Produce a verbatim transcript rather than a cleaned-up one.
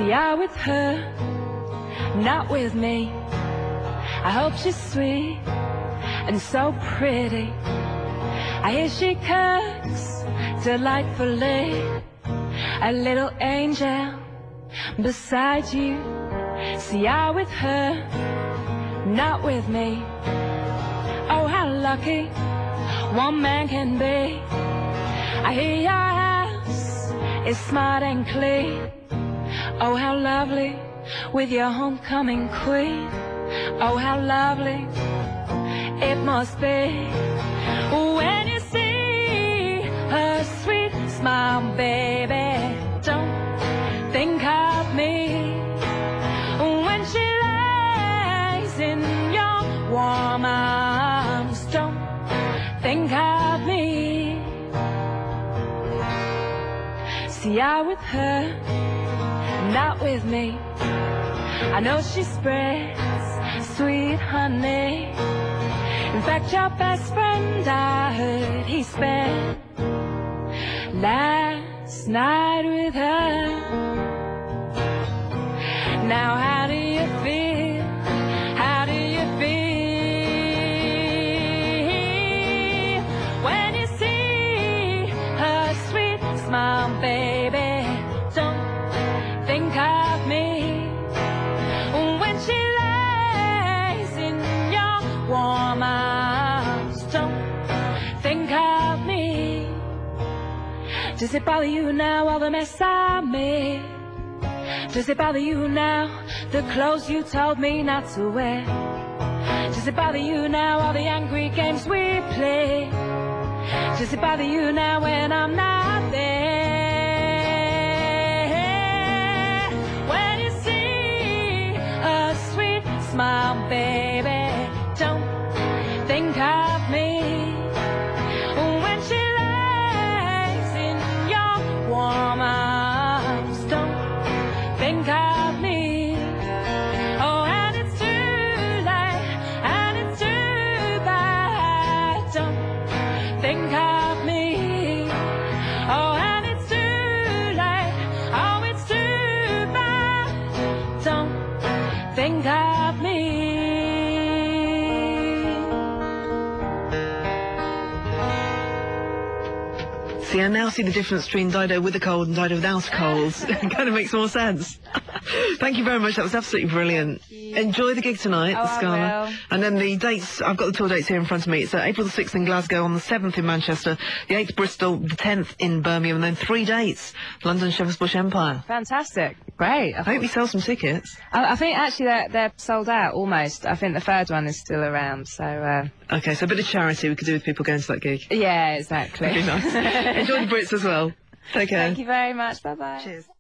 See, you're with her, not with me. I hope she's sweet and so pretty. I hear she cooks delightfully. A little angel beside you. See, you're with her, not with me. Oh, how lucky one man can be. I hear your house is smart and clean. Oh, how lovely with your homecoming queen. Oh, how lovely it must be when you see her sweet smile, baby. Don't think of me when she lays in your warm arms. Don't think of me. See, you're with her, not with me. I know she spreads sweet honey. In fact, your best friend, I heard he spent last night with her. Now how do you feel? How do you feel when you see her sweet smile, baby? Don't think of me when she lays in your warm arms. Don't think of me. Does it bother you now, all the mess I made? Does it bother you now, the clothes you told me not to wear? Does it bother you now, all the angry games we play? Does it bother you now when I'm not there? When you see a sweet smile, baby, don't think of me when she lays in your warm arms. Don't think of me. Oh, and it's too late, and it's too bad. Don't think of me. Oh, and it's too late. Oh, it's too bad. Don't think of me. See, I now see the difference between Dido with a cold and Dido without a cold. It kind of makes more sense. Thank you very much. That was absolutely brilliant. Enjoy the gig tonight, Oh, the Scala. I will. And then the dates, I've got the tour dates here in front of me. It's uh, April the sixth in Glasgow, on the seventh in Manchester, the eighth Bristol, the tenth in Birmingham, and then three dates, London, Shepherd's Bush, Empire. Fantastic. Great. I, I hope you sell some tickets. I, I think actually they're, they're sold out almost. I think the third one is still around, so... Uh... Okay, so a bit of charity we could do with people going to that gig. Yeah, exactly. Very nice. Enjoy the Brits as well. Take care. Thank you very much. Bye-bye. Cheers.